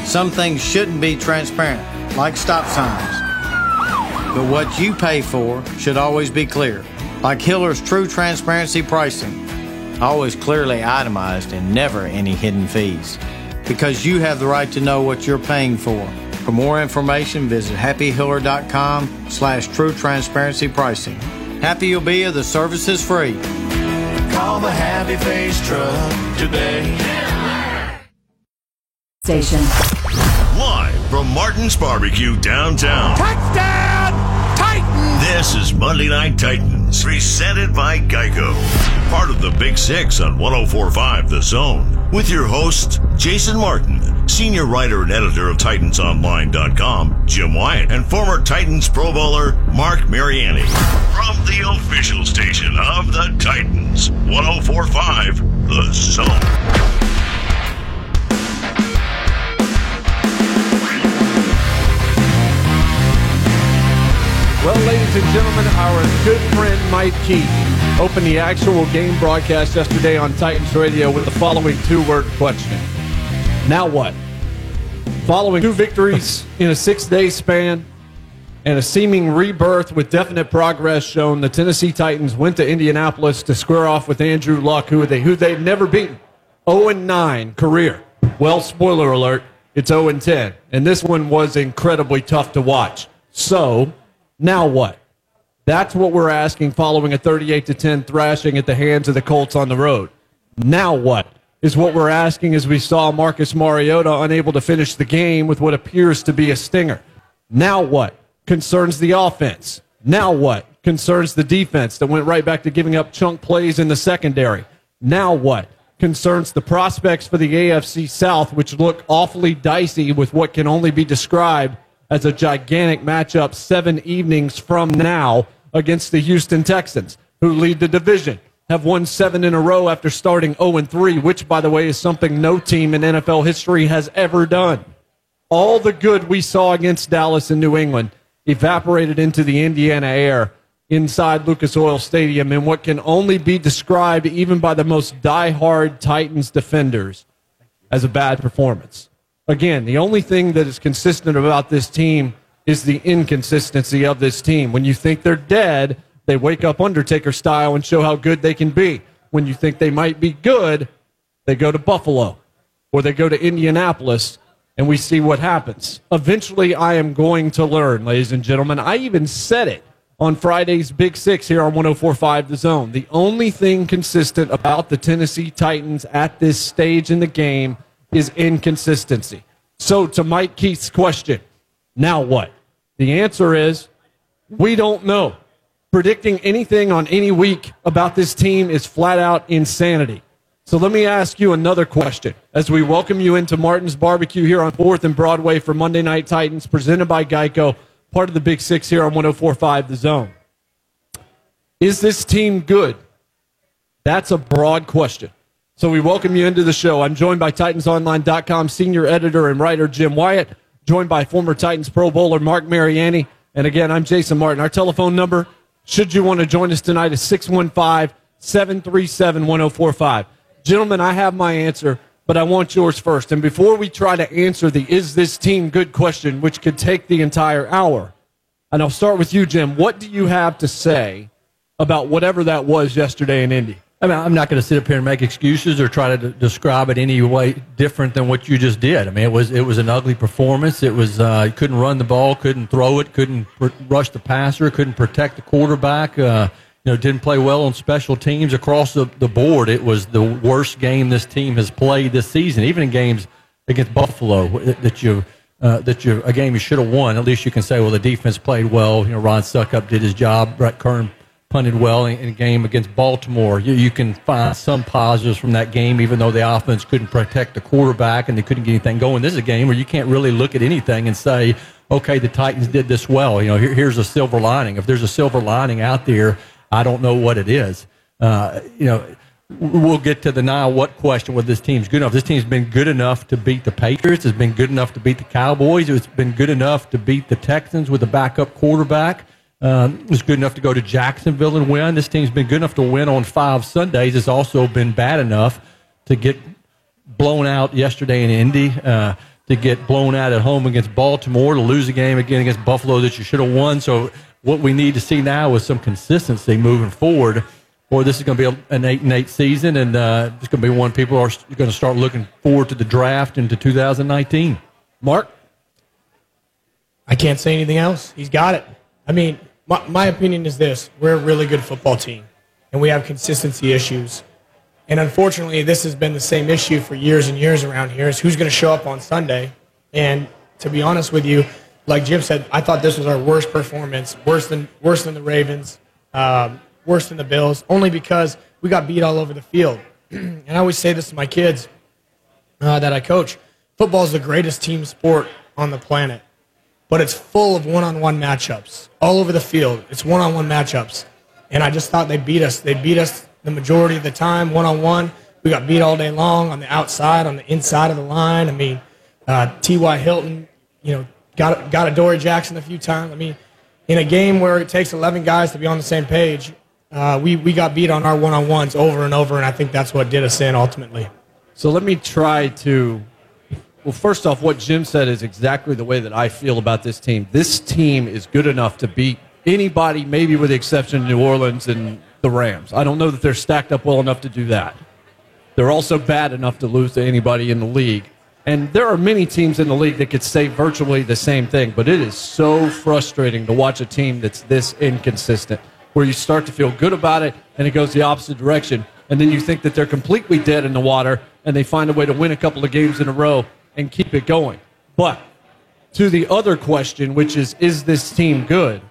Some things shouldn't be transparent, like stop signs. But what you pay for should always be clear, like Hiller's True Transparency Pricing. Always clearly itemized and never any hidden fees. Because you have the right to know what you're paying for. For more information, visit happyhiller.com/true transparency pricing. Happy you'll be if the service is free. Call the Happy Face Truck today. Station. Live from Martin's Barbecue downtown. Touchdown, Titans! This is Monday Night Titans, presented by Geico. Part of the Big Six on 104.5 The Zone. With your host, Jason Martin, senior writer and editor of TitansOnline.com, Jim Wyatt, and former Titans Pro Bowler, Mark Mariani. From the official station of the Titans, 104.5 The Zone. Well, ladies and gentlemen, our good friend Mike Keith opened the actual game broadcast yesterday on Titans Radio with the following two-word question. Now what? Following 2 victories in a 6-day span and a seeming rebirth with definite progress shown, the Tennessee Titans went to Indianapolis to square off with Andrew Luck, who they'd never beaten. 0-9 career. Well, spoiler alert, it's 0-10. And this one was incredibly tough to watch. So, now what? That's what we're asking following a 38-10 thrashing at the hands of the Colts on the road. Now what is what we're asking as we saw Marcus Mariota unable to finish the game with what appears to be a stinger. Now what concerns the offense? Now what concerns the defense that went right back to giving up chunk plays in the secondary? Now what concerns the prospects for the AFC South, which look awfully dicey with what can only be described as a gigantic matchup 7 evenings from now against the Houston Texans, who lead the division, have won 7 in a row after starting 0-3, which, by the way, is something no team in NFL history has ever done. All the good we saw against Dallas and New England evaporated into the Indiana air inside Lucas Oil Stadium in what can only be described, even by the most diehard Titans defenders, as a bad performance. Again, the only thing that is consistent about this team is the inconsistency of this team. When you think they're dead, they wake up Undertaker style and show how good they can be. When you think they might be good, they go to Buffalo or they go to Indianapolis, and we see what happens. Eventually, I am going to learn, ladies and gentlemen. I even said it on Friday's Big Six here on 104.5 The Zone. The only thing consistent about the Tennessee Titans at this stage in the game is inconsistency. So to Mike Keith's question, now what? The answer is we don't know. Predicting anything on any week about this team is flat out insanity. So let me ask you another question as we welcome you into Martin's Barbecue here on 4th and Broadway for Monday Night Titans, presented by Geico, part of the Big Six here on 104.5 The Zone. Is this team good? That's a broad question. So we welcome you into the show. I'm joined by TitansOnline.com senior editor and writer Jim Wyatt, joined by former Titans Pro Bowler Mark Mariani. And again, I'm Jason Martin. Our telephone number, should you want to join us tonight, is 615-737-1045. Gentlemen, I have my answer, but I want yours first. And before we try to answer the is this team good question, which could take the entire hour, and I'll start with you, Jim, what do you have to say about whatever that was yesterday in Indy? I mean, I'm not going to sit up here and make excuses or try to describe it any way different than what you just did. I mean, it was an ugly performance. It was couldn't run the ball, couldn't throw it, couldn't rush the passer, couldn't protect the quarterback. Didn't play well on special teams across the board. It was the worst game this team has played this season, even in games against Buffalo a game you should have won. At least you can say, well, the defense played well. Ron Suckup did his job. Brett Kern punted well in a game against Baltimore. You can find some positives from that game, even though the offense couldn't protect the quarterback and they couldn't get anything going. This is a game where you can't really look at anything and say, okay, the Titans did this well. Here's a silver lining. If there's a silver lining out there, I don't know what it is. We'll get to the now what question whether this team's good enough. This team's been good enough to beat the Patriots. It's been good enough to beat the Cowboys. It's been good enough to beat the Texans with a backup quarterback. It was good enough to go to Jacksonville and win. This team's been good enough to win on 5 Sundays. It's also been bad enough to get blown out yesterday in Indy, to to get blown out at home against Baltimore, to lose a game again against Buffalo that you should have won. So what we need to see now is some consistency moving forward, or this is going to be an 8-8 season, and it's going to be one people are going to start looking forward to the draft into 2019. Mark? I can't say anything else. He's got it. I mean, my opinion is this. We're a really good football team, and we have consistency issues. And unfortunately, this has been the same issue for years and years around here, is who's going to show up on Sunday. And to be honest with you, like Jim said, I thought this was our worst performance, worse than the Ravens, worse than the Bills, only because we got beat all over the field. And I always say this to my kids that I coach. Football is the greatest team sport on the planet, but it's full of one-on-one matchups all over the field. It's one-on-one matchups. And I just thought they beat us. They beat us the majority of the time, one-on-one. We got beat all day long on the outside, on the inside of the line. I mean, T.Y. Hilton, got a Dory Jackson a few times. I mean, in a game where it takes 11 guys to be on the same page, we got beat on our one-on-ones over and over, and I think that's what did us in ultimately. So let me try to – well, first off, what Jim said is exactly the way that I feel about this team. This team is good enough to beat anybody, maybe with the exception of New Orleans and the Rams. I don't know that they're stacked up well enough to do that. They're also bad enough to lose to anybody in the league. And there are many teams in the league that could say virtually the same thing, but it is so frustrating to watch a team that's this inconsistent, where you start to feel good about it and it goes the opposite direction, and then you think that they're completely dead in the water and they find a way to win a couple of games in a row and keep it going. But to the other question, which is this team good?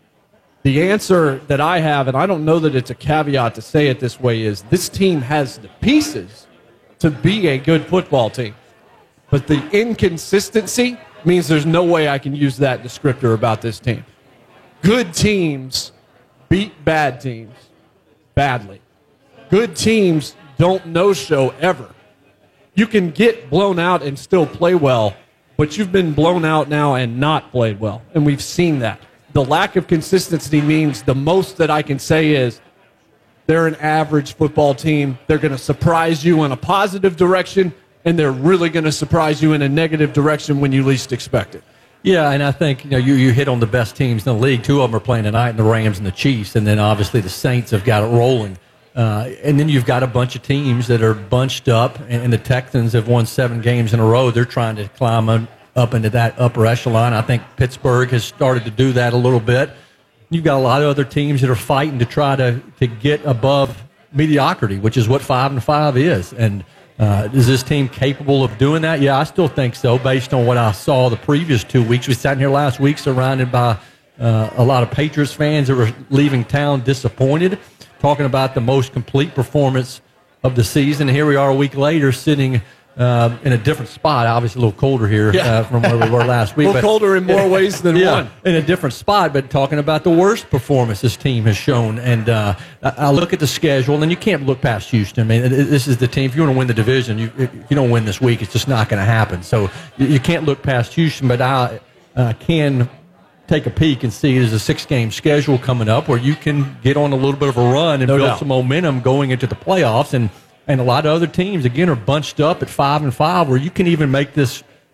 The answer that I have, and I don't know that it's a caveat to say it this way, is this team has the pieces to be a good football team. But the inconsistency means there's no way I can use that descriptor about this team. Good teams beat bad teams badly. Good teams don't no-show ever. You can get blown out and still play well, but you've been blown out now and not played well, and we've seen that. The lack of consistency means the most that I can say is they're an average football team. They're going to surprise you in a positive direction, and they're really going to surprise you in a negative direction when you least expect it. Yeah, and I think you hit on the best teams in the league. Two of them are playing tonight, and the Rams and the Chiefs, and then obviously the Saints have got it rolling. And then you've got a bunch of teams that are bunched up, and the Texans have won 7 games in a row. They're trying to climb up into that upper echelon. I think Pittsburgh has started to do that a little bit. You've got a lot of other teams that are fighting to try to get above mediocrity, which is what 5-5 is. And is this team capable of doing that? Yeah, I still think so, based on what I saw the previous 2 weeks. We sat in here last week surrounded by a lot of Patriots fans that were leaving town disappointed, talking about the most complete performance of the season. Here we are a week later sitting in a different spot, obviously a little colder here from where we were last week. A little colder in more ways than one. In a different spot, but talking about the worst performance this team has shown. And I look at the schedule, and you can't look past Houston. I mean, this is the team. If you want to win the division, if you don't win this week, it's just not going to happen. So you can't look past Houston, but I can take a peek and see there's a 6-game schedule coming up where you can get on a little bit of a run and build some momentum going into the playoffs. And a lot of other teams, again, are bunched up at 5-5 where you can even make the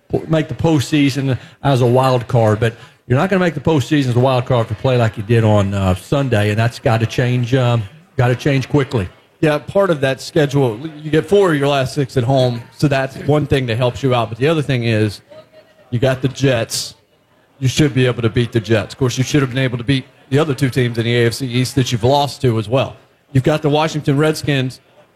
postseason as a wild card. But you're not going to make the postseason as a wild card if you play like you did on Sunday, and that's got to change. Got to change quickly. Yeah, part of that schedule, you get 4 of your last 6 at home, so that's one thing that helps you out. But the other thing is you got the Jets. You should be able to beat the Jets. Of course, you should have been able to beat the other 2 teams in the AFC East that you've lost to as well. You've got the Washington Redskins.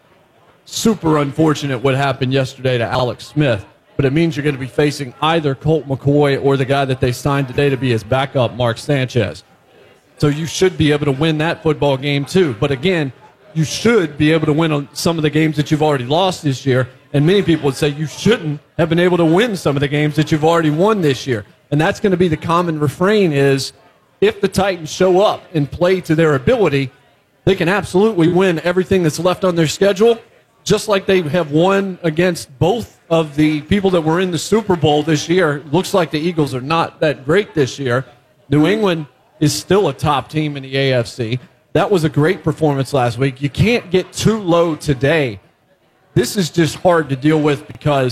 Super unfortunate what happened yesterday to Alex Smith, but it means you're going to be facing either Colt McCoy or the guy that they signed today to be his backup, Mark Sanchez. So you should be able to win that football game too. But again, you should be able to win on some of the games that you've already lost this year, and many people would say you shouldn't have been able to win some of the games that you've already won this year. And that's going to be the common refrain is if the Titans show up and play to their ability, they can absolutely win everything that's left on their schedule, just like they have won against both of the people that were in the Super Bowl this year. Looks like the Eagles are not that great this year. New England is still a top team in the AFC. That was a great performance last week. You can't get too low today. This is just hard to deal with because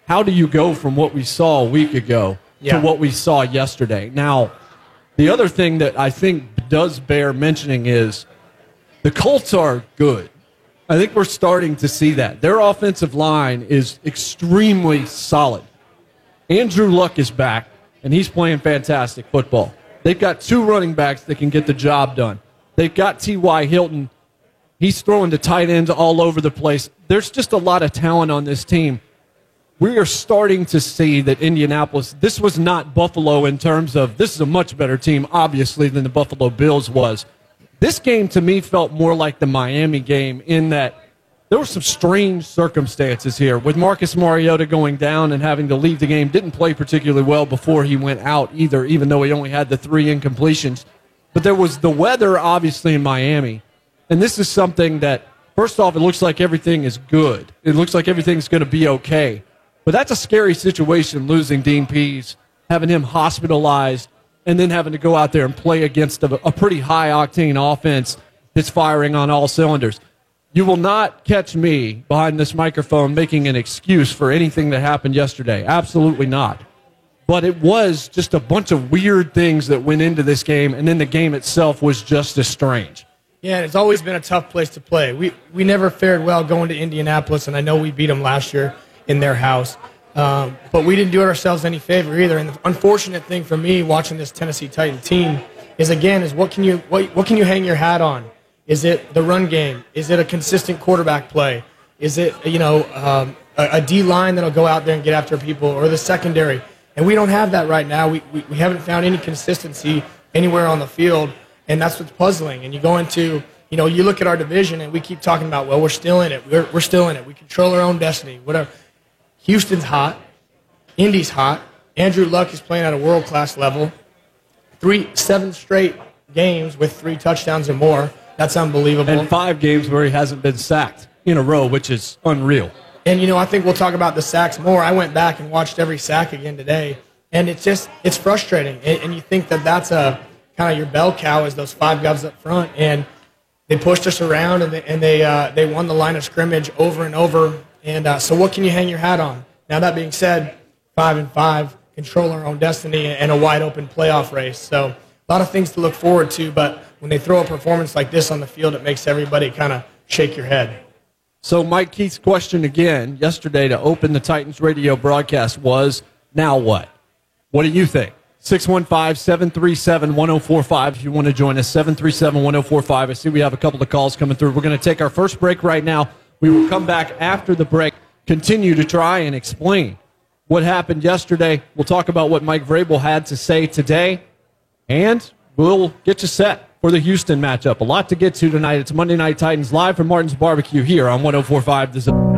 how do you go from what we saw a week ago to what we saw yesterday? Now, the other thing that I think does bear mentioning is the Colts are good. I think we're starting to see that. Their offensive line is extremely solid. Andrew Luck is back, and he's playing fantastic football. They've got 2 running backs that can get the job done. They've got T.Y. Hilton. He's throwing the tight ends all over the place. There's just a lot of talent on this team. We are starting to see that Indianapolis, this was not Buffalo in terms of this is a much better team, obviously, than the Buffalo Bills was. This game, to me, felt more like the Miami game in that there were some strange circumstances here. With Marcus Mariota going down and having to leave the game, didn't play particularly well before he went out either, even though he only had the 3 incompletions. But there was the weather, obviously, in Miami. And this is something that, first off, it looks like everything is good. It looks like everything's going to be okay. But that's a scary situation, losing Dean Pease, having him hospitalized, and then having to go out there and play against a pretty high-octane offense that's firing on all cylinders. You will not catch me behind this microphone making an excuse for anything that happened yesterday. Absolutely not. But it was just a bunch of weird things that went into this game, and then the game itself was just as strange. Yeah, it's always been a tough place to play. We never fared well going to Indianapolis, and I know we beat them last year in their house. But we didn't do ourselves any favor either. And the unfortunate thing for me watching this Tennessee Titan team is what can you hang your hat on? Is it the run game? Is it a consistent quarterback play? Is it a D line that'll go out there and get after people, or the secondary? And we don't have that right now. We haven't found any consistency anywhere on the field, and that's what's puzzling. And you go into you look at our division, and we keep talking about, well, we're still in it. We're still in it. We control our own destiny. Whatever. Houston's hot. Indy's hot. Andrew Luck is playing at a world-class level. 7 straight games with 3 touchdowns or more. That's unbelievable. And 5 games where he hasn't been sacked in a row, which is unreal. And, I think we'll talk about the sacks more. I went back and watched every sack again today, and it's frustrating. And you think that's a kind of your bell cow is those 5 guys up front, and they pushed us around, and they won the line of scrimmage over and over. And so what can you hang your hat on? Now, that being said, 5-5, control our own destiny, and a wide-open playoff race. So a lot of things to look forward to, but when they throw a performance like this on the field, it makes everybody kind of shake your head. So Mike Keith's question again yesterday to open the Titans radio broadcast was, now what? What do you think? 615-737-1045 if you want to join us, 737-1045. I see we have a couple of calls coming through. We're going to take our first break right now. We will come back after the break, continue to try and explain what happened yesterday. We'll talk about what Mike Vrabel had to say today, and we'll get you set for the Houston matchup. A lot to get to tonight. It's Monday Night Titans live from Martin's Barbecue here on 104.5 The Zone.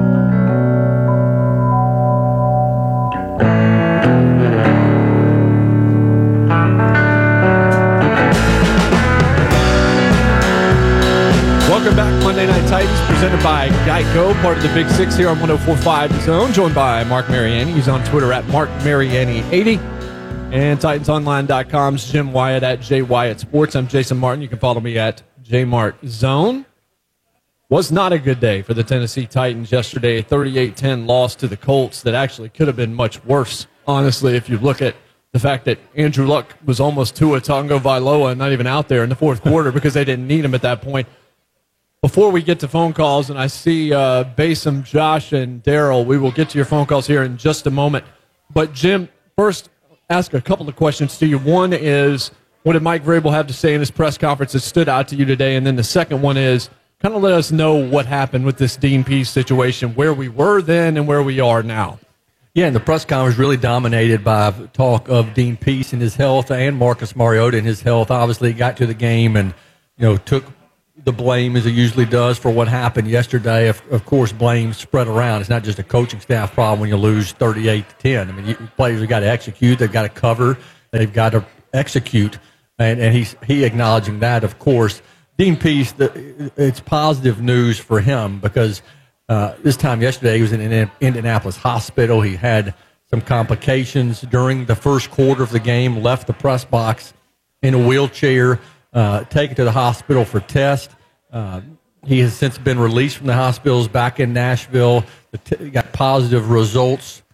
Welcome back, Monday Night Titans, presented by Geico, part of the Big Six here on 104.5 The Zone, joined by Mark Mariani. He's on Twitter at MarkMariani80, and TitansOnline.com's Jim Wyatt at JWyattSports. I'm Jason Martin. You can follow me at JMartZone. Was not a good day for the Tennessee Titans yesterday, a 38-10 loss to the Colts that actually could have been much worse, honestly, if you look at the fact that Andrew Luck was almost Tua Tagovailoa and not even out there in the fourth quarter because they didn't need him at that point. Before we get to phone calls, and I see Basim, Josh, and Daryl, we will get to your phone calls here in just a moment. But, Jim, first, ask a couple of questions to you. One is, what did Mike Vrabel have to say in his press conference that stood out to you today? And then the second one is, kind of let us know what happened with this Dean Pease situation, where we were then and where we are now. Yeah, and the press conference really dominated by talk of Dean Pease and his health and Marcus Mariota and his health. Obviously, he got to the game and, took the blame, as he usually does, for what happened yesterday. Of course, blame spread around. It's not just a coaching staff problem when you lose 38-10. I mean, players have got to execute. They've got to cover. They've got to execute. And he acknowledging that, of course. Dean Pease, it's positive news for him because this time yesterday he was in an Indianapolis hospital. He had some complications during the first quarter of the game, left the press box in a wheelchair, taken to the hospital for test. He has since been released from the hospitals back in Nashville. He got positive results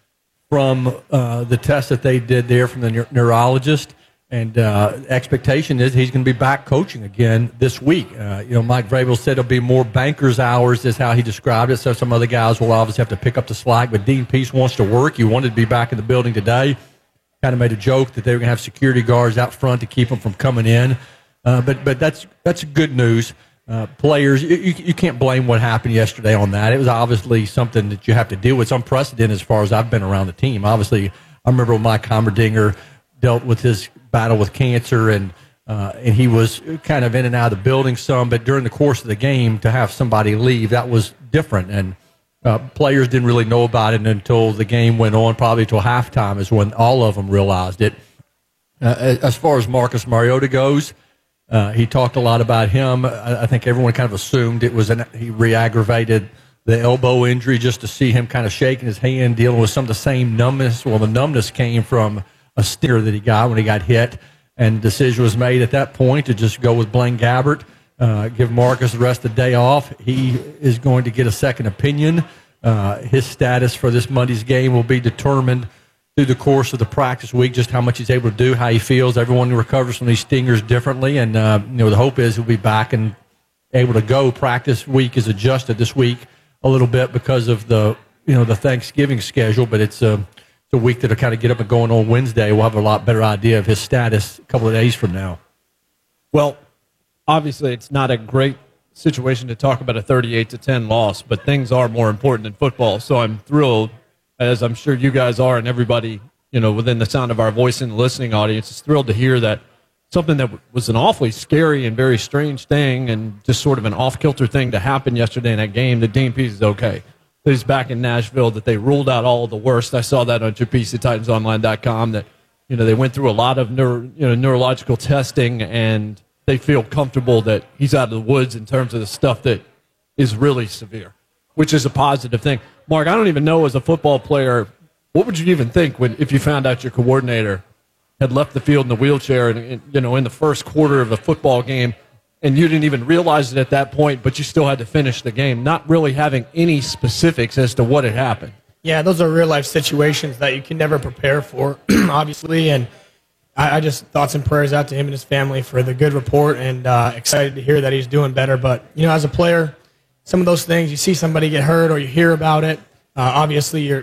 from the test that they did there from the neurologist. And expectation is he's going to be back coaching again this week. Mike Vrabel said it'll be more banker's hours is how he described it. So some other guys will obviously have to pick up the slack. But Dean Pease wants to work. He wanted to be back in the building today. Kind of made a joke that they were going to have security guards out front to keep him from coming in. But that's good news. Players, you can't blame what happened yesterday on that. It was obviously something that you have to deal with. It's unprecedented as far as I've been around the team. Obviously, I remember when Mike Heimerdinger dealt with his battle with cancer, and he was kind of in and out of the building some. But during the course of the game, to have somebody leave, that was different. And players didn't really know about it until the game went on, probably till halftime is when all of them realized it. As far as Marcus Mariota goes, he talked a lot about him. I think everyone kind of assumed it was he re-aggravated the elbow injury just to see him kind of shaking his hand, dealing with some of the same numbness. Well, the numbness came from a stinger that he got when he got hit, and the decision was made at that point to just go with Blaine Gabbert, give Marcus the rest of the day off. He is going to get a second opinion. His status for this Monday's game will be determined through the course of the practice week, just how much he's able to do, how he feels. Everyone recovers from these stingers differently, and the hope is he'll be back and able to go. Practice week is adjusted this week a little bit because of the Thanksgiving schedule, but it's a week that'll kind of get up and going on Wednesday. We'll have a lot better idea of his status a couple of days from now. Well, obviously it's not a great situation to talk about a 38-10 loss, but things are more important than football. So I'm thrilled, as I'm sure you guys are, and everybody within the sound of our voice in the listening audience is thrilled to hear that something that was an awfully scary and very strange thing and just sort of an off-kilter thing to happen yesterday in that game, that Dean Pease is okay. That he's back in Nashville, that they ruled out all of the worst. I saw that on your piece at TitansOnline.com, that they went through a lot of neurological testing, and they feel comfortable that he's out of the woods in terms of the stuff that is really severe, which is a positive thing. Mark, I don't even know, as a football player, what would you even think if you found out your coordinator had left the field in the wheelchair and in the first quarter of a football game, and you didn't even realize it at that point, but you still had to finish the game, not really having any specifics as to what had happened? Yeah, those are real-life situations that you can never prepare for, obviously, and I just thoughts and prayers out to him and his family for the good report, and excited to hear that he's doing better. But, as a player, some of those things, you see somebody get hurt or you hear about it, obviously your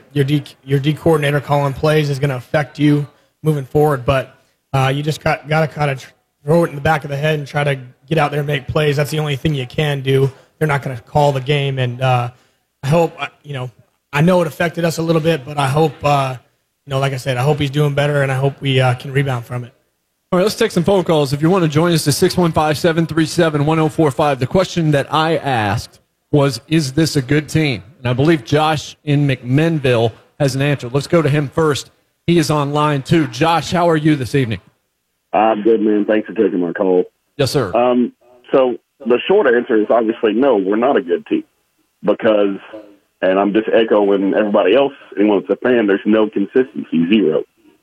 D coordinator calling plays is going to affect you moving forward, but you just got to kind of throw it in the back of the head and try to get out there and make plays. That's the only thing you can do. They're not going to call the game, and I hope, I know it affected us a little bit, but I hope, like I said, I hope he's doing better, and I hope we can rebound from it. All right, let's take some phone calls. If you want to join us, to 615-737-1045. The question that I asked was, is this a good team? And I believe Josh in McMinnville has an answer. Let's go to him first. He is on line 2. Josh, how are you this evening? I'm good, man. Thanks for taking my call. Yes, sir. So the short answer is obviously no, we're not a good team because, and I'm just echoing everybody else, anyone that's a fan, there's no consistency, zero.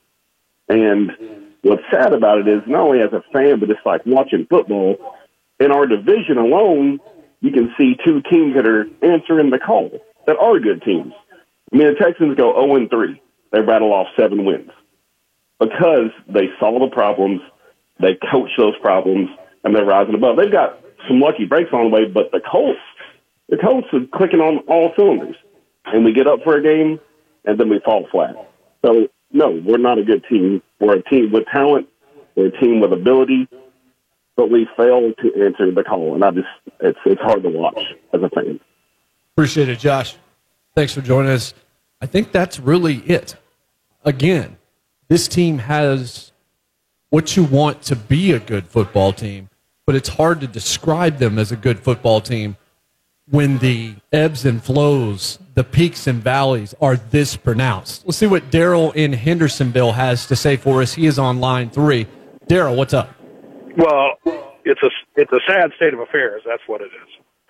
And what's sad about it is not only as a fan, but it's like watching football. In our division alone, you can see 2 teams that are answering the call that are good teams. I mean, the Texans go 0-3. They rattle off 7 wins because they saw the problems, they coach those problems, and they're rising above. They've got some lucky breaks on the way, but the Colts are clicking on all cylinders. And we get up for a game, and then we fall flat. So, no, we're not a good team. We're a team with talent. We're a team with ability. But we fail to answer the call. And it's hard to watch as a fan. Appreciate it, Josh. Thanks for joining us. I think that's really it. Again, this team has what you want to be a good football team, but it's hard to describe them as a good football team when the ebbs and flows, the peaks and valleys are this pronounced. Let's see what Daryl in Hendersonville has to say for us. He is on line 3. Daryl, what's up? Well, it's a sad state of affairs. That's what it is.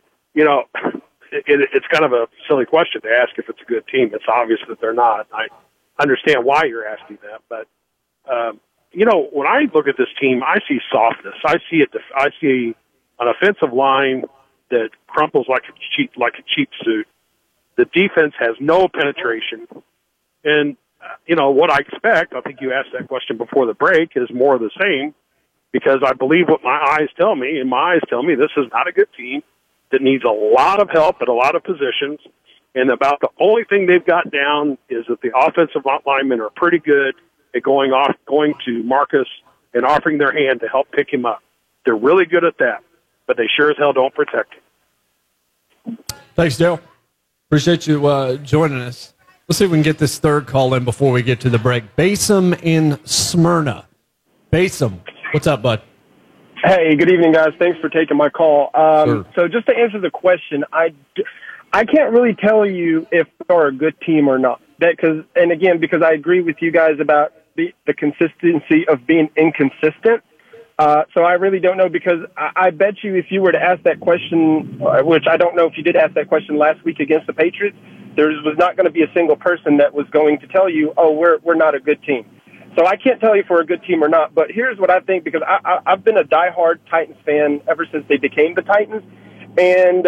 It's kind of a silly question to ask if it's a good team. It's obvious that they're not. I understand why you're asking that, but when I look at this team, I see softness. I see an offensive line that crumples like a cheap suit. The defense has no penetration, and what I expect, I think you asked that question before the break, is more of the same, because I believe what my eyes tell me, and my eyes tell me this is not a good team that needs a lot of help at a lot of positions, and about the only thing they've got down is that the offensive linemen are pretty good at going to Marcus and offering their hand to help pick him up. They're really good at that, but they sure as hell don't protect him. Thanks, Daryl. Appreciate you joining us. Let's see if we can get this third call in before we get to the break. Basim in Smyrna. Basim, what's up, bud? Hey, good evening, guys. Thanks for taking my call. Sure. So just to answer the question, I can't really tell you if they're a good team or not. Because I agree with you guys about the consistency of being inconsistent. So I really don't know, because I bet you if you were to ask that question, which I don't know if you did ask that question last week against the Patriots, there was not going to be a single person that was going to tell you, oh, we're not a good team. So I can't tell you if we're a good team or not, but here's what I think, because I've been a diehard Titans fan ever since they became the Titans, and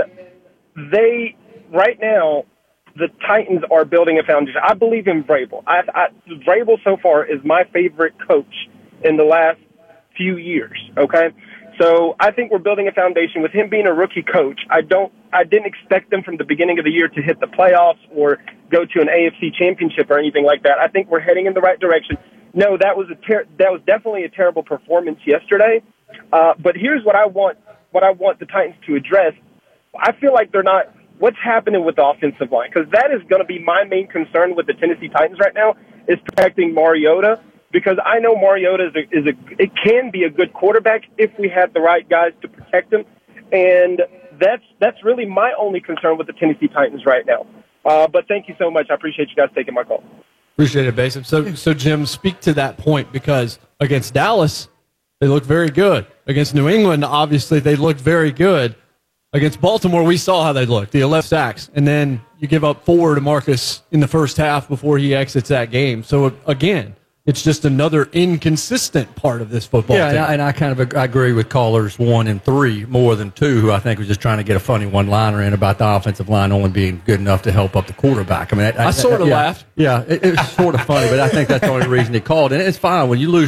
right now, the Titans are building a foundation. I believe in Vrabel. Vrabel so far is my favorite coach in the last few years, okay? So I think we're building a foundation. With him being a rookie coach, I didn't expect them from the beginning of the year to hit the playoffs or go to an AFC championship or anything like that. I think we're heading in the right direction. No, that was definitely a terrible performance yesterday. But here's what I want the Titans to address. I feel like they're not. What's happening with the offensive line? Because that is going to be my main concern with the Tennessee Titans right now, is protecting Mariota. Because I know Mariota it can be a good quarterback if we have the right guys to protect him, and that's really my only concern with the Tennessee Titans right now. But thank you so much. I appreciate you guys taking my call. Appreciate it, Basim. So Jim, speak to that point, because against Dallas, they looked very good. Against New England, obviously, they looked very good. Against Baltimore, we saw how they looked. The 11 sacks, and then you give up 4 to Marcus in the first half before he exits that game. So again, it's just another inconsistent part of this football team. Yeah, and I kind of agree with callers 1 and 3 more than 2, who I think was just trying to get a funny one-liner in about the offensive line only being good enough to help up the quarterback. I mean, I sort of laughed. Yeah, it was sort of funny, but I think that's the only reason he called. And it's fine when you lose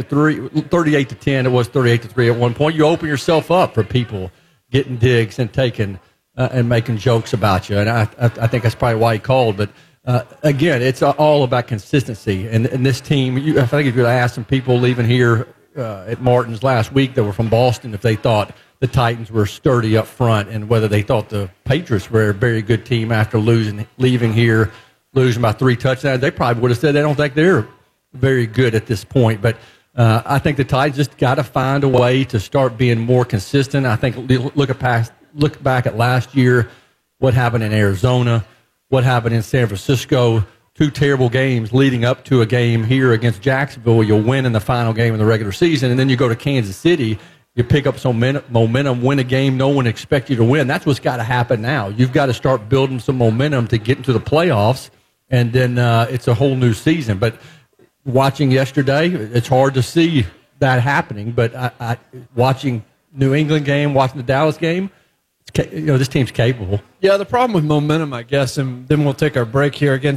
38-10. It was 38-3 at one point. You open yourself up for people getting digs and taking and making jokes about you. And I think that's probably why he called, but. Again, it's all about consistency. And this team, I think if you asked some people leaving here at Martin's last week that were from Boston if they thought the Titans were sturdy up front and whether they thought the Patriots were a very good team after leaving here, losing by 3 touchdowns, they probably would have said they don't think they're very good at this point. But I think the Titans just got to find a way to start being more consistent. I think look back at last year, what happened in Arizona, what happened in San Francisco, 2 terrible games leading up to a game here against Jacksonville. You'll win in the final game of the regular season, and then you go to Kansas City, you pick up some momentum, win a game no one expects you to win. That's what's got to happen now. You've got to start building some momentum to get into the playoffs, and then it's a whole new season. But watching yesterday, it's hard to see that happening. But I watching New England game, watching the Dallas game, this team's capable. Yeah, the problem with momentum, I guess, and then we'll take our break here. Again,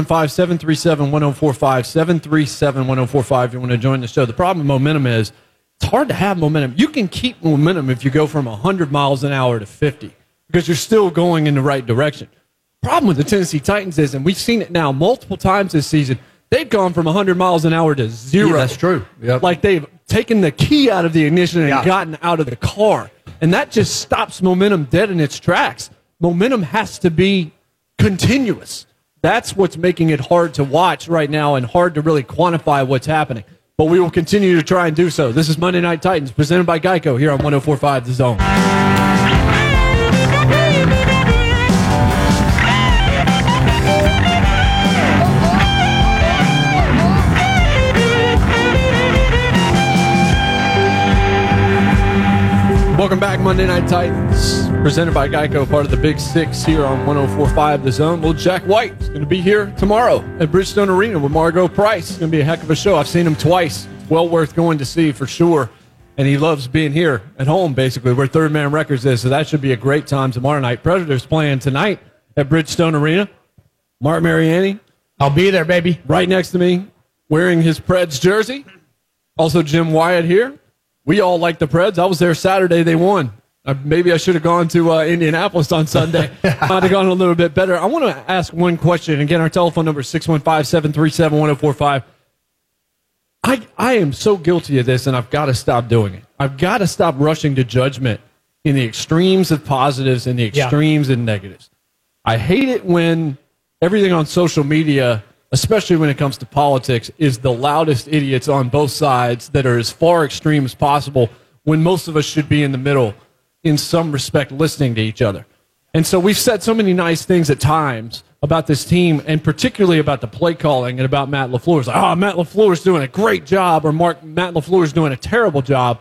615-737-1045, 737-1045 if you want to join the show. The problem with momentum is it's hard to have momentum. You can keep momentum if you go from 100 miles an hour to 50 because you're still going in the right direction. The problem with the Tennessee Titans is, and we've seen it now multiple times this season, they've gone from 100 miles an hour to 0. Yeah, that's true. Yep. Like they've taken the key out of the ignition and gotten out of the car. And that just stops momentum dead in its tracks. Momentum has to be continuous. That's what's making it hard to watch right now and hard to really quantify what's happening. But we will continue to try and do so. This is Monday Night Titans, presented by Geico here on 104.5 The Zone. Welcome back, Monday Night Titans, presented by Geico, part of the Big Six here on 104.5 The Zone. Well, Jack White is going to be here tomorrow at Bridgestone Arena with Margot Price. It's going to be a heck of a show. I've seen him twice. It's well worth going to see for sure. And he loves being here at home, basically, where Third Man Records is. So that should be a great time tomorrow night. Predators playing tonight at Bridgestone Arena. Mark Mariani, I'll be there, baby. Right next to me, wearing his Preds jersey. Also, Jim Wyatt here. We all like the Preds. I was there Saturday. They won. Maybe I should have gone to Indianapolis on Sunday. Might have gone a little bit better. I want to ask one question. Again, our telephone number is 615-737-1045. I am so guilty of this, and I've got to stop doing it. I've got to stop rushing to judgment in the extremes of positives and the extremes and negatives. I hate it when everything on social media, especially when it comes to politics, is the loudest idiots on both sides that are as far extreme as possible when most of us should be in the middle in some respect listening to each other. And so we've said so many nice things at times about this team, and particularly about the play calling and about Matt LaFleur. It's like, Matt LaFleur's doing a great job, or Matt LaFleur's doing a terrible job.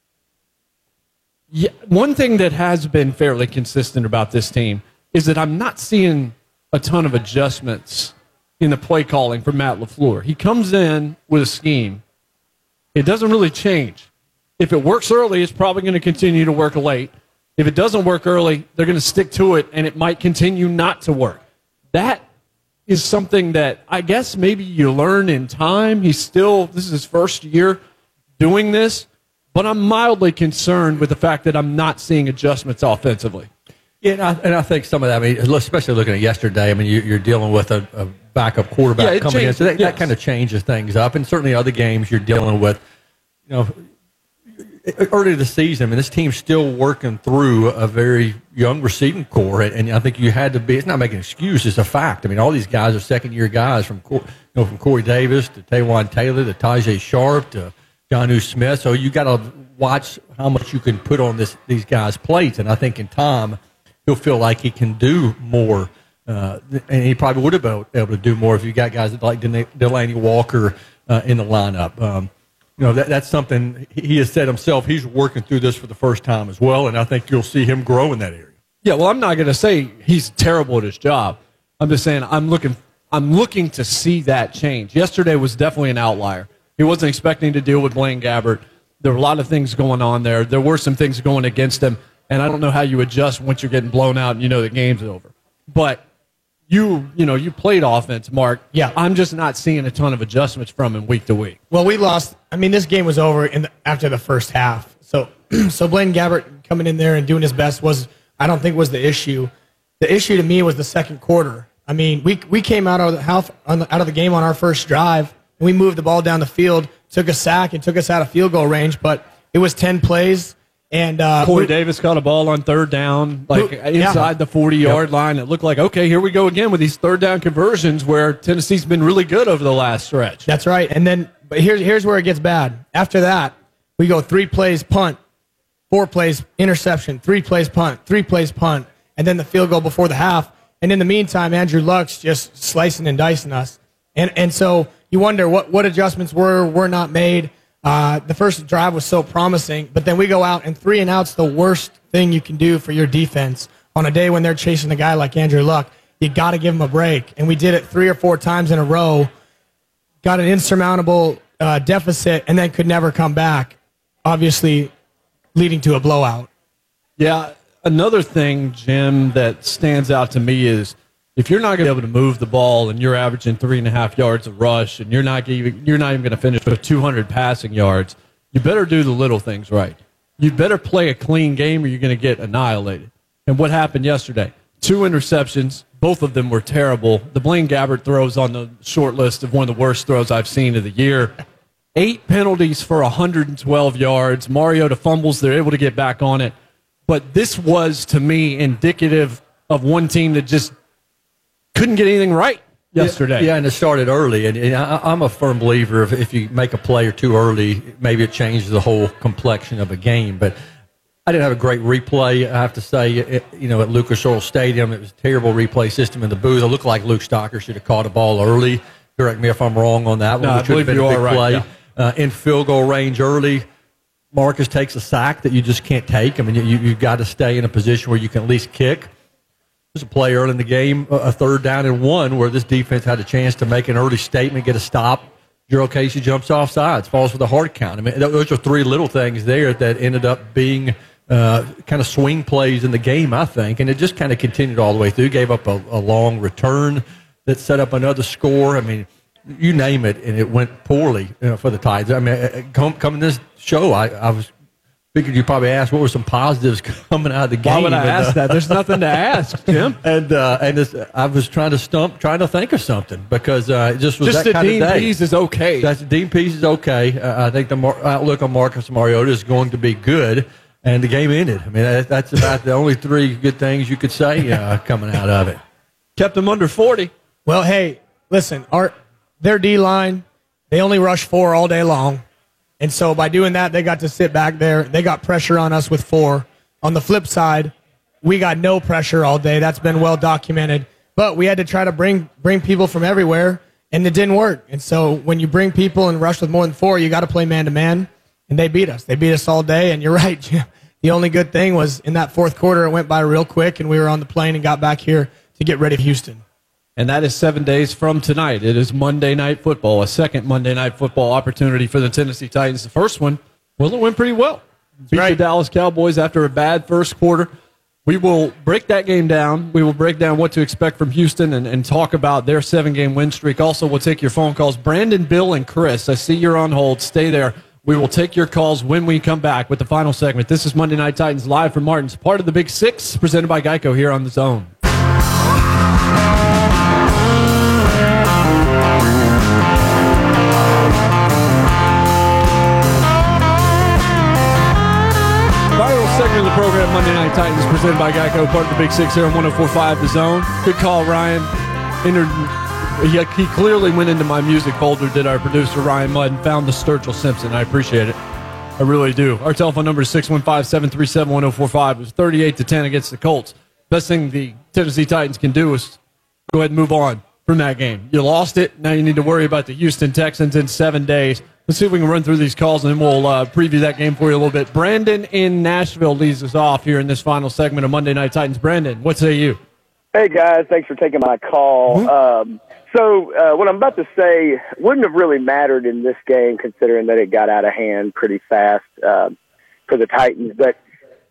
Yeah, one thing that has been fairly consistent about this team is that I'm not seeing a ton of adjustments in the play calling for Matt LaFleur. He comes in with a scheme. It doesn't really change. If it works early, it's probably going to continue to work late. If it doesn't work early, they're going to stick to it, and it might continue not to work. That is something that I guess maybe you learn in time. This is his first year doing this, but I'm mildly concerned with the fact that I'm not seeing adjustments offensively. Yeah, and I think some of that, especially looking at yesterday, you're dealing with a backup quarterback coming in, so that kind of changes things up. And certainly other games you're dealing with, early this season, this team's still working through a very young receiving core, and I think you had to be. It's not making an excuse; it's a fact. All these guys are second-year guys from Corey Davis to Taywan Taylor to Tajay Sharp to Jonnu Smith. So you got to watch how much you can put on these guys' plates, and I think in time he'll feel like he can do more, and he probably would have been able to do more if you got guys like Delaney Walker in the lineup. That's something he has said himself. He's working through this for the first time as well, and I think you'll see him grow in that area. Yeah, well, I'm not going to say he's terrible at his job. I'm just saying I'm looking to see that change. Yesterday was definitely an outlier. He wasn't expecting to deal with Blaine Gabbert. There were a lot of things going on there. There were some things going against him, and I don't know how you adjust once you're getting blown out and the game's over. But you played offense, Mark. Yeah. I'm just not seeing a ton of adjustments from him week to week. Well, we lost. This game was over after the first half. So Blaine Gabbert coming in there and doing his best I don't think was the issue. The issue to me was the second quarter. We came out of the game on our first drive, and we moved the ball down the field, took a sack, and took us out of field goal range. But it was 10 plays. And Corey Davis caught a ball on third down, inside the 40-yard line. It looked like, okay, here we go again with these third down conversions where Tennessee's been really good over the last stretch. That's right. And then, but here's where it gets bad. After that, we go 3 plays punt, 4 plays interception, 3 plays punt, 3 plays punt, and then the field goal before the half. And in the meantime, Andrew Luck's just slicing and dicing us. And so you wonder what adjustments were not made. The first drive was so promising, but then we go out and 3 and out's the worst thing you can do for your defense on a day when they're chasing a guy like Andrew Luck. You got to give him a break, and we did it 3 or 4 times in a row. Got an insurmountable deficit, and then could never come back. Obviously, leading to a blowout. Yeah, another thing, Jim, that stands out to me is if you're not going to be able to move the ball and you're averaging 3.5 yards of rush and you're not even going to finish with 200 passing yards, you better do the little things right. You better play a clean game or you're going to get annihilated. And what happened yesterday? 2 interceptions. Both of them were terrible. The Blaine Gabbert throws on the short list of one of the worst throws I've seen of the year. 8 penalties for 112 yards. Mariota fumbles. They're able to get back on it. But this was, to me, indicative of one team that just couldn't get anything right yesterday. Yeah, and it started early. And I'm a firm believer if you make a play or two early, maybe it changes the whole complexion of a game. But I didn't have a great replay, I have to say, at Lucas Oil Stadium. It was a terrible replay system in the booth. It looked like Luke Stocker should have caught a ball early. Correct me if I'm wrong on that one. No, I believe you are right. Yeah. In field goal range early, Marcus takes a sack that you just can't take. You've got to stay in a position where you can at least kick. There's a play early in the game, a 3rd down and 1, where this defense had a chance to make an early statement, get a stop. Gerald Casey jumps off sides, falls with a hard count. Those are 3 little things there that ended up being kind of swing plays in the game, I think. And it just kind of continued all the way through. Gave up a long return that set up another score. I mean, you name it, and it went poorly for the Titans. I mean, coming this show, I was figured you probably asked what were some positives coming out of the game. Why would I ask that? There's nothing to ask, Jim. And I was trying to think of something because it just was just that kind Dean of day. Pease is okay. Dean Pease is okay. I think the outlook on Marcus Mariota is going to be good, and the game ended. I mean, that's about the only three good things you could say coming out of it. Kept them under 40. Well, hey, listen, their D-line, they only rush 4 all day long. And so by doing that, they got to sit back there. They got pressure on us with 4. On the flip side, we got no pressure all day. That's been well documented. But we had to try to bring people from everywhere, and it didn't work. And so when you bring people and rush with more than 4, you got to play man-to-man, and they beat us. They beat us all day, and you're right, Jim. The only good thing was in that fourth quarter, it went by real quick, and we were on the plane and got back here to get ready for Houston. And that is 7 days from tonight. It is Monday Night Football, a second Monday Night Football opportunity for the Tennessee Titans. The first one, well, it went pretty well. Beat the Dallas Cowboys after a bad first quarter. We will break that game down. We will break down what to expect from Houston and talk about their 7-game win streak. Also, we'll take your phone calls. Brandon, Bill, and Chris, I see you're on hold. Stay there. We will take your calls when we come back with the final segment. This is Monday Night Titans live from Martin's, part of the Big Six, presented by Geico here on The Zone. Segment of the program, Monday Night Titans, presented by Geico, part of the Big Six here on 104.5 The Zone. Good call, Ryan. He clearly went into my music folder, did our producer, Ryan Mudd, and found the Sturgill Simpson. I appreciate it. I really do. Our telephone number is 615-737-1045. It was 38-10 against the Colts. Best thing the Tennessee Titans can do is go ahead and move on from that game. You lost it. Now you need to worry about the Houston Texans in 7 days. Let's see if we can run through these calls, and then we'll preview that game for you a little bit. Brandon in Nashville leads us off here in this final segment of Monday Night Titans. Brandon, what say you? Hey, guys. Thanks for taking my call. What I'm about to say wouldn't have really mattered in this game, considering that it got out of hand pretty fast for the Titans. But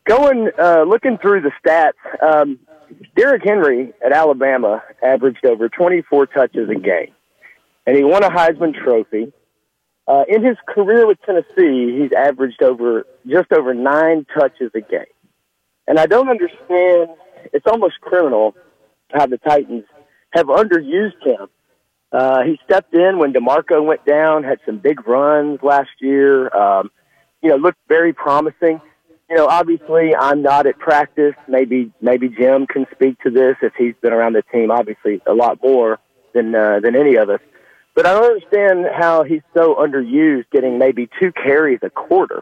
looking through the stats, Derrick Henry at Alabama averaged over 24 touches a game, and he won a Heisman Trophy. In his career with Tennessee, he's averaged just over 9 touches a game. And I don't understand, it's almost criminal how the Titans have underused him. He stepped in when DeMarco went down, had some big runs last year, looked very promising. Obviously I'm not at practice. Maybe Jim can speak to this if he's been around the team, obviously a lot more than any of us. But I don't understand how he's so underused, getting maybe 2 carries a quarter.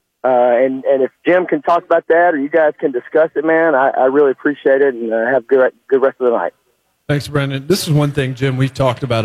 And if Jim can talk about that or you guys can discuss it, man, I really appreciate it, and have good rest of the night. Thanks, Brandon. This is one thing, Jim, we've talked about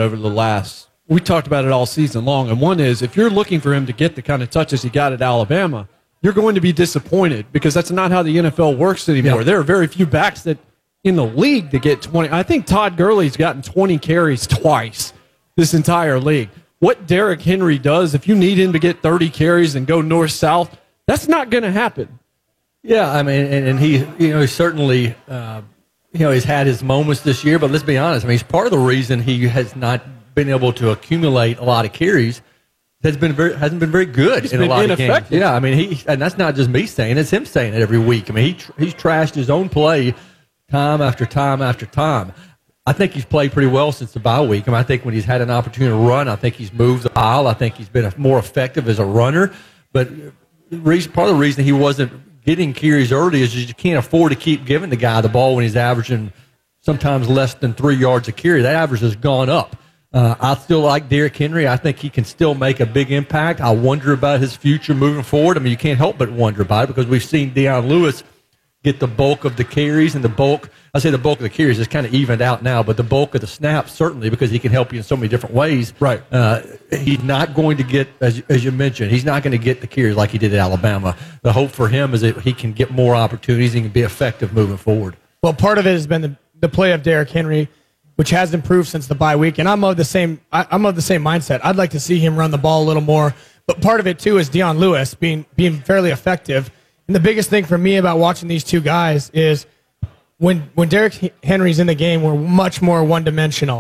we talked about it all season long. And one is, if you're looking for him to get the kind of touches he got at Alabama, you're going to be disappointed because that's not how the NFL works anymore. Yeah. There are very few backs that in the league that get 20. I think Todd Gurley's gotten 20 carries twice this entire league. What Derrick Henry does, if you need him to get 30 carries and go north-south, that's not going to happen. Yeah, I mean, and he certainly, he's had his moments this year, but let's be honest. I mean, he's part of the reason he has not been able to accumulate a lot of carries. Hasn't been very good in a lot of games. Yeah, I mean, and that's not just me saying it, it's him saying it every week. I mean, he's trashed his own play time after time after time. I think he's played pretty well since the bye week. I mean, I think when he's had an opportunity to run, I think he's moved the pile. I think he's been more effective as a runner. But part of the reason he wasn't getting carries early is you can't afford to keep giving the guy the ball when he's averaging sometimes less than 3 yards a carry. That average has gone up. I still like Derrick Henry. I think he can still make a big impact. I wonder about his future moving forward. I mean, you can't help but wonder about it because we've seen Deion Lewis get the bulk of the carries, and the bulk of the carries is kind of evened out now, but the bulk of the snaps certainly, because he can help you in so many different ways. Right. He's not going to get, as you mentioned, he's not going to get the carries like he did at Alabama. The hope for him is that he can get more opportunities and can be effective moving forward. Well, part of it has been the play of Derrick Henry, which has improved since the bye week, and I'm of the same mindset. I'd like to see him run the ball a little more, but part of it too is Deion Lewis being fairly effective. And the biggest thing for me about watching these two guys is when Derrick Henry's in the game, we're much more one-dimensional.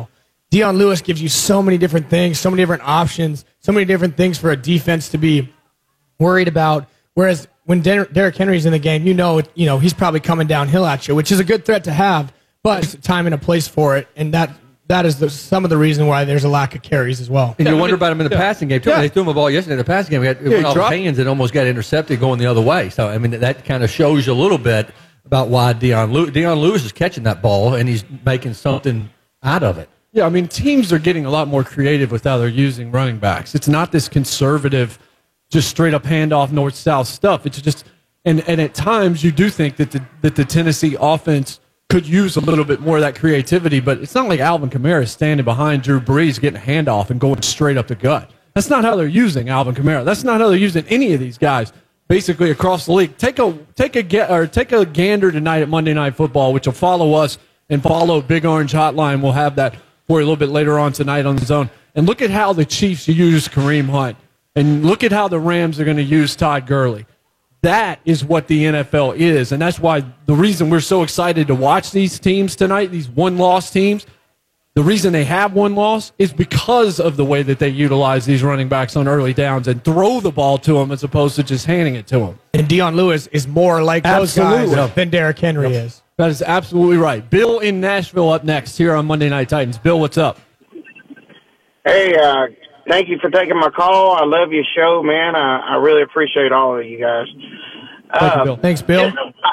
Dion Lewis gives you so many different things, so many different options, so many different things for a defense to be worried about. Whereas when Derrick Henry's in the game, he's probably coming downhill at you, which is a good threat to have, but there's a time and a place for it, and that is some of the reason why there's a lack of carries as well. And you wonder about him in the passing game, too. They threw him a ball yesterday in the passing game. It went off his hands and almost got intercepted going the other way. So, I mean, that kind of shows you a little bit about why Dion Lewis is catching that ball, and he's making something out of it. Yeah, I mean, teams are getting a lot more creative with how they're using running backs. It's not this conservative, just straight-up handoff north-south stuff. It's just and at times you do think that the Tennessee offense could use a little bit more of that creativity, but it's not like Alvin Kamara is standing behind Drew Brees getting a handoff and going straight up the gut. That's not how they're using Alvin Kamara. That's not how they're using any of these guys basically across the league. Take a gander tonight at Monday Night Football, which will follow us and follow Big Orange Hotline. We'll have that for you a little bit later on tonight on the Zone. And look at how the Chiefs use Kareem Hunt. And look at how the Rams are going to use Todd Gurley. That is what the NFL is, and that's why the reason we're so excited to watch these teams tonight, these one-loss teams, the reason they have one loss is because of the way that they utilize these running backs on early downs and throw the ball to them as opposed to just handing it to them. And Dion Lewis is more like those guys than Derrick Henry is. That is absolutely right. Bill in Nashville up next here on Monday Night Titans. Bill, what's up? Hey, thank you for taking my call. I love your show, man. I really appreciate all of you guys. Thanks, Bill.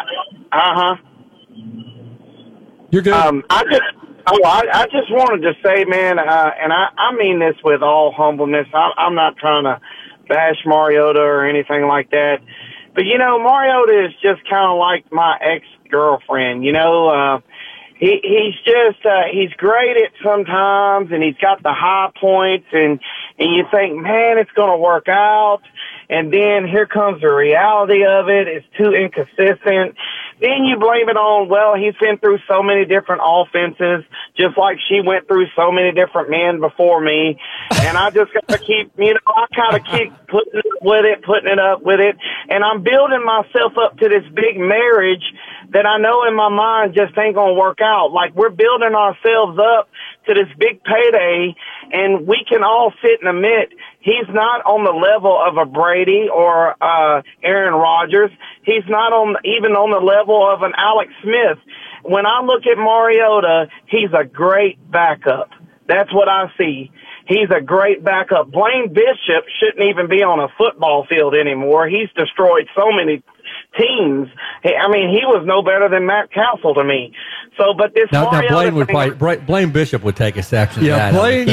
You're good. I just wanted to say, man, and I mean this with all humbleness. I'm not trying to bash Mariota or anything like that. But, Mariota is just kind of like my ex-girlfriend. He's great at sometimes, and he's got the high points, and you think, man, it's going to work out. And then here comes the reality of it. It's too inconsistent. Then you blame it on, well, he's been through so many different offenses, just like she went through so many different men before me. And I just got to keep, I kind of keep putting it up with it. And I'm building myself up to this big marriage that I know in my mind just ain't going to work out. Like, we're building ourselves up to this big payday, and we can all sit and admit he's not on the level of a Brady or Aaron Rodgers. He's not even on the level of an Alex Smith. When I look at Mariota, he's a great backup. That's what I see. He's a great backup. Blaine Bishop shouldn't even be on a football field anymore. He's destroyed so many teams. I mean, he was no better than Matt Castle to me. So, but this Blaine Bishop would take exception to that. Blaine,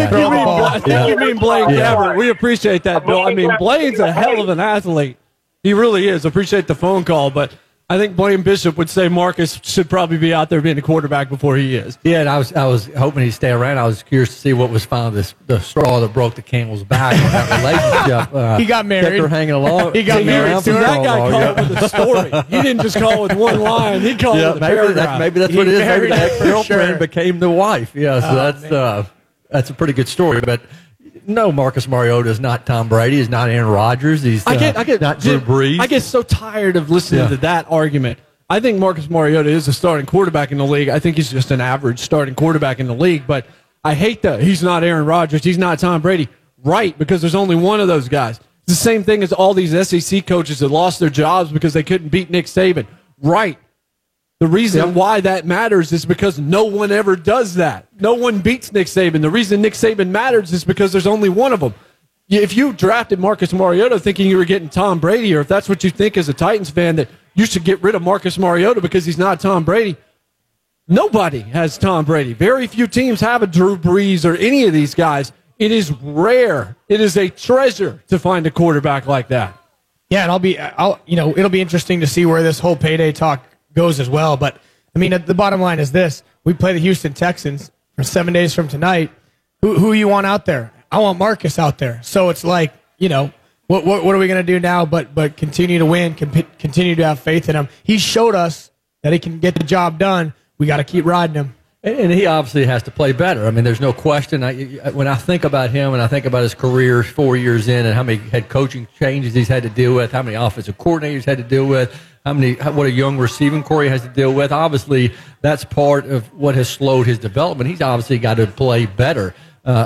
I think you mean Blaine Gabbert. We appreciate that, Bill. I mean, Blaine's a hell of an athlete. He really is. Appreciate the phone call, but I think Blaine Bishop would say Marcus should probably be out there being a quarterback before he is. Yeah, and I was hoping he'd stay around. I was curious to see what was finally the straw that broke the camel's back on that relationship. He got married. Kept her hanging along. He got married. So that guy called with a story. He didn't just call with one line. He called with a paragraph. Maybe that's what it is. Maybe the ex-girlfriend became the wife. Yeah, so that's a pretty good story. But no, Marcus Mariota is not Tom Brady. He's not Aaron Rodgers. He's not Drew Brees. I get so tired of listening to that argument. I think Marcus Mariota is a starting quarterback in the league. I think he's just an average starting quarterback in the league. But I hate that he's not Aaron Rodgers. He's not Tom Brady. Right, because there's only one of those guys. It's the same thing as all these SEC coaches that lost their jobs because they couldn't beat Nick Saban. Right. The reason why that matters is because no one ever does that. No one beats Nick Saban. The reason Nick Saban matters is because there's only one of them. If you drafted Marcus Mariota thinking you were getting Tom Brady, or if that's what you think as a Titans fan, that you should get rid of Marcus Mariota because he's not Tom Brady, nobody has Tom Brady. Very few teams have a Drew Brees or any of these guys. It is rare. It is a treasure to find a quarterback like that. Yeah, and it'll be interesting to see where this whole payday talk goes as well. But I mean, the bottom line is this: we play the Houston Texans for 7 days from tonight. Who you want out there? I want Marcus out there. So it's like, what are we going to do now? But continue to win, continue to have faith in him. He showed us that he can get the job done. We got to keep riding him. And he obviously has to play better. I mean, there's no question. When I think about him and I think about his career 4 years in and how many head coaching changes he's had to deal with, how many offensive coordinators he's had to deal with, what a young receiving core he has to deal with. Obviously, that's part of what has slowed his development. He's obviously got to play better.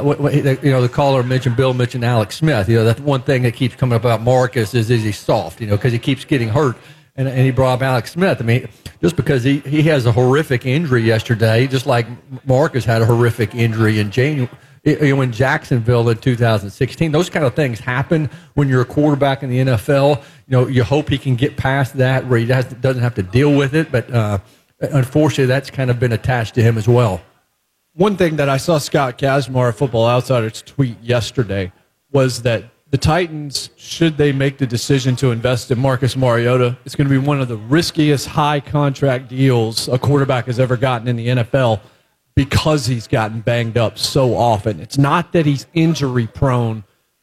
The caller Bill mentioned Alex Smith. That's one thing that keeps coming up about Marcus is he soft, because he keeps getting hurt. And he brought up Alex Smith. I mean, just because he has a horrific injury yesterday, just like Marcus had a horrific injury in Jacksonville in 2016. Those kind of things happen when you're a quarterback in the NFL. You hope he can get past that where he doesn't have to deal with it. But unfortunately, that's kind of been attached to him as well. One thing that I saw Scott Kazmar, Football Outsiders, tweet yesterday was that the Titans, should they make the decision to invest in Marcus Mariota, it's going to be one of the riskiest high contract deals a quarterback has ever gotten in the NFL because he's gotten banged up so often. It's not that he's injury prone,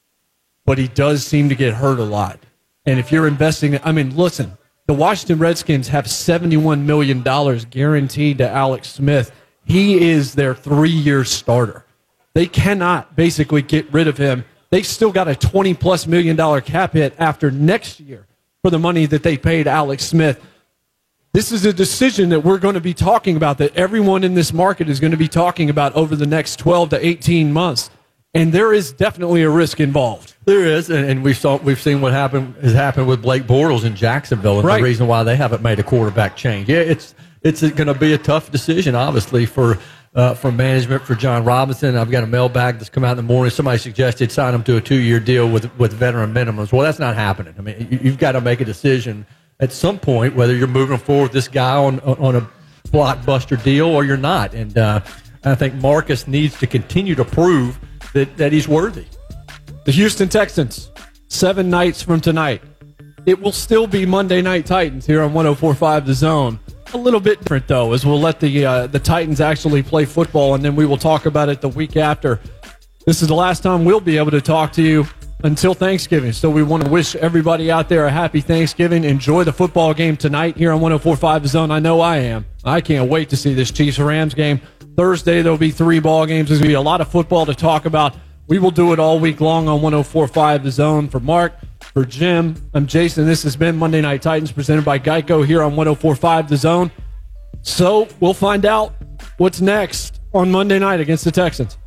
but he does seem to get hurt a lot. And if you're investing, listen, the Washington Redskins have $71 million guaranteed to Alex Smith. He is their 3-year starter. They cannot basically get rid of him. They've still got a $20+ million cap hit after next year for the money that they paid Alex Smith. This is a decision that we're going to be talking about, that everyone in this market is going to be talking about over the next 12 to 18 months. And there is definitely a risk involved. There is, and we've seen what has happened with Blake Bortles in Jacksonville, and right. The reason why they haven't made a quarterback change. Yeah, it's going to be a tough decision, obviously, for management, for John Robinson. I've got a mailbag that's come out in the morning. Somebody suggested sign him to a 2-year deal with veteran minimums. Well, that's not happening. I mean, you've got to make a decision at some point whether you're moving forward with this guy on a blockbuster deal or you're not. And I think Marcus needs to continue to prove that he's worthy. The Houston Texans, 7 nights from tonight. It will still be Monday Night Titans here on 104.5 The Zone. A little bit different, though, as we'll let the Titans actually play football, and then we will talk about it the week after. This is the last time we'll be able to talk to you until Thanksgiving. So we want to wish everybody out there a happy Thanksgiving. Enjoy the football game tonight here on 104.5 The Zone. I know I am. I can't wait to see this Chiefs-Rams game. Thursday, there'll be 3 ball games. There's going to be a lot of football to talk about. We will do it all week long on 104.5 The Zone. For Mark, for Jim, I'm Jason. This has been Monday Night Titans presented by Geico here on 104.5 The Zone. So we'll find out what's next on Monday night against the Texans.